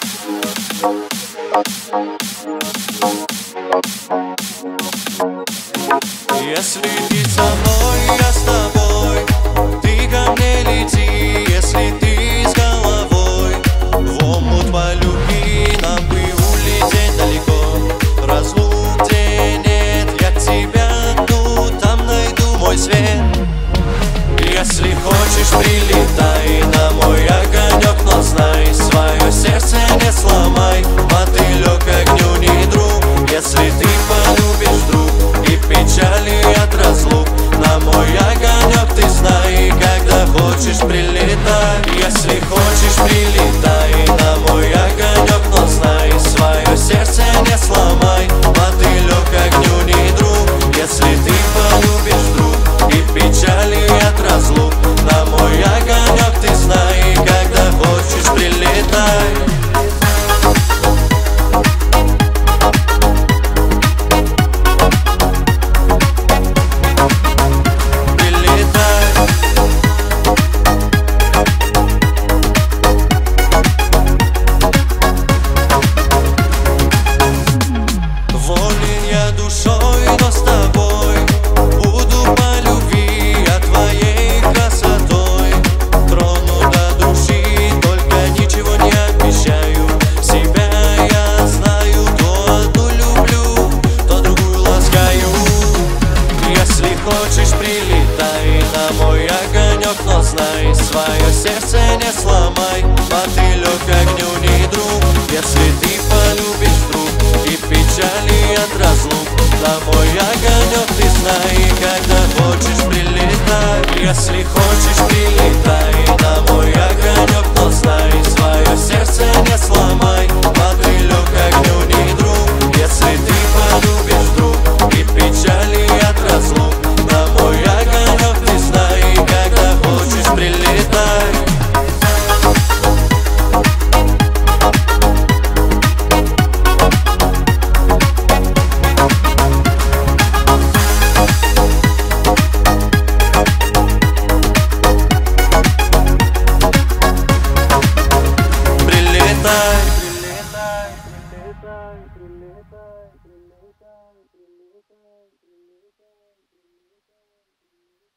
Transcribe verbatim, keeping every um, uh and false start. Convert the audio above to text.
Если ты со мной, я с тобой, ты ко мне лети. Если ты с головой в омут по любви, нам бы улететь далеко. Разлук где нет, я к тебя иду, там найду мой свет. Если хочешь, прилетай на мой огонек, но знай, свое сердце не сломай. Мотылек огню не друг, если ты полюбишь вдруг и печали от разлук. На мой огонек ты знай, когда хочешь, прилетай. Если хочешь, прилетай на мой огонек, но знай, свое сердце не сломай. Мотылек огню не друг, если ты полюбишь вдруг и печали от разлук. На мой огонек ты знай, когда хочешь, прилетай. Душой, но с тобой буду по любви, а твоей красотой трону до души. Только ничего не обещаю, себя я знаю. То одну люблю, то другую ласкаю. Если хочешь, прилетай на мой огонек, но знай, свое сердце не сломай. Мотылек огню не друг, если ты полюбишь вдруг и печали от разлук. На мой огонек ты знай, когда хочешь, прилетай. Если хочешь, прилетай на мой огонек, но знай, свое сердце не сломай. Мотылек огню не друг, если ты полюбишь вдруг и печали от разлук. На мой огонек ты знай, когда хочешь, прилетай. Прилетай, прилетай, прилетай, прилетай.